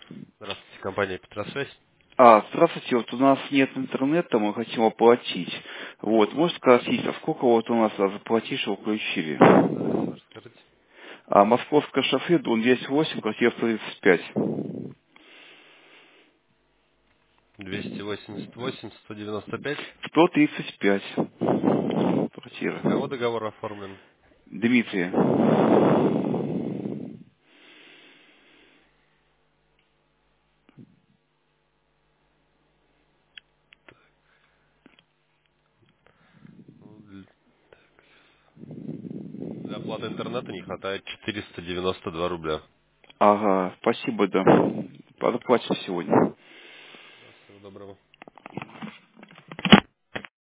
Здравствуйте, компания Петросвязь. Здравствуйте, вот у нас нет интернета, мы хотим оплатить. Вот, может сказать, а сколько вот у нас заплатишь, включили? Адрес ваш скажите. Московское шоссе, дом 208, квартира 135. 288 195. 135. На кого Квартира. договор оформлен? Дмитрий. Ну, для оплаты интернета не хватает 492 рубля. Ага, спасибо, да. Подплатим сегодня. Да, всего доброго.